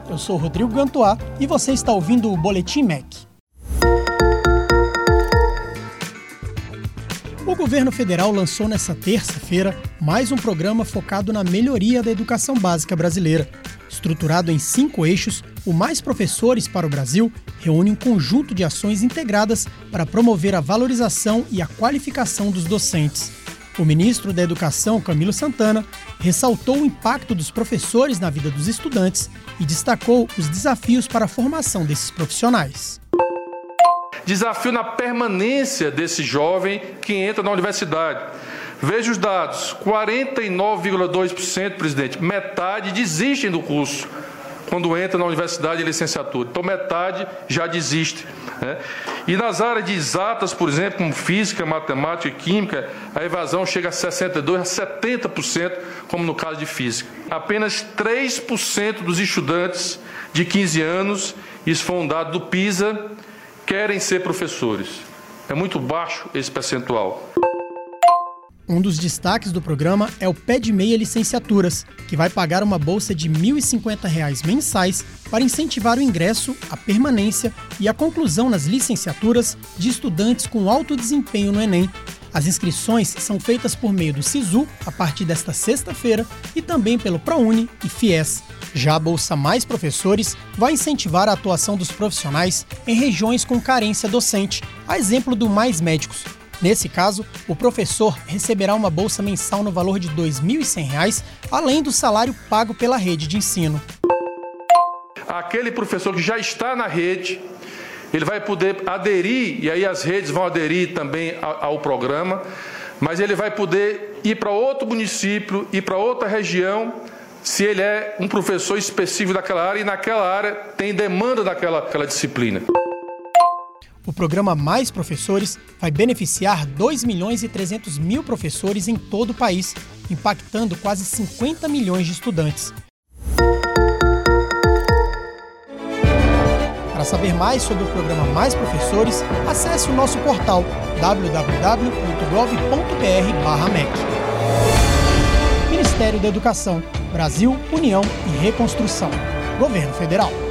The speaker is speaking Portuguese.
Eu sou Rodrigo Gantois e você está ouvindo o Boletim MEC. O governo federal lançou nesta terça-feira mais um programa focado na melhoria da educação básica brasileira. Estruturado em 5 eixos, o Mais Professores para o Brasil reúne um conjunto de ações integradas para promover a valorização e a qualificação dos docentes. O ministro da Educação, Camilo Santana, ressaltou o impacto dos professores na vida dos estudantes e destacou os desafios para a formação desses profissionais. Desafio na permanência desse jovem que entra na universidade. Veja os dados, 49,2%, presidente, metade desistem do curso quando entra na universidade de licenciatura. Então, metade já desiste. Né? E nas áreas de exatas, por exemplo, como física, matemática e química, a evasão chega a 62% a 70%, como no caso de física. Apenas 3% dos estudantes de 15 anos, isso foi um dado do PISA, querem ser professores. É muito baixo esse percentual. Um dos destaques do programa é o Pé de Meia Licenciaturas, que vai pagar uma bolsa de R$ 1.050 mensais para incentivar o ingresso, a permanência e a conclusão nas licenciaturas de estudantes com alto desempenho no Enem. As inscrições são feitas por meio do SISU a partir desta sexta-feira e também pelo ProUni e FIES. Já a Bolsa Mais Professores vai incentivar a atuação dos profissionais em regiões com carência docente, a exemplo do Mais Médicos. Nesse caso, o professor receberá uma bolsa mensal no valor de R$ 2.100, além do salário pago pela rede de ensino. Aquele professor que já está na rede, ele vai poder aderir, e aí as redes vão aderir também ao programa, mas ele vai poder ir para outro município, ir para outra região, se ele é um professor específico daquela área e naquela área tem demanda daquela disciplina. O programa Mais Professores vai beneficiar 2.300.000 professores em todo o país, impactando quase 50 milhões de estudantes. Para saber mais sobre o programa Mais Professores, acesse o nosso portal www.gov.br/MEC. Ministério da Educação, Brasil, União e Reconstrução. Governo Federal.